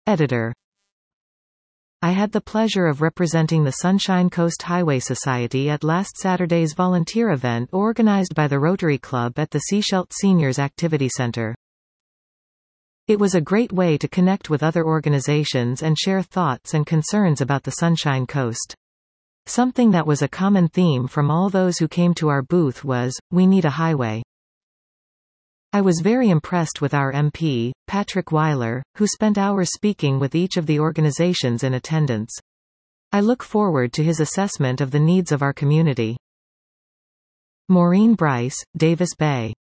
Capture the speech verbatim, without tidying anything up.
Editor. I had the pleasure of representing the Sunshine Coast Highway Society at last Saturday's volunteer event organized by the Rotary Club at the Seashelt Seniors Activity Center. It was a great way to connect with other organizations and share thoughts and concerns about the Sunshine Coast. Something that was a common theme from all those who came to our booth was, "We need a highway." I was very impressed with our M P, Patrick Weiler, who spent hours speaking with each of the organizations in attendance. I look forward to his assessment of the needs of our community. Maureen Bryce, Davis Bay.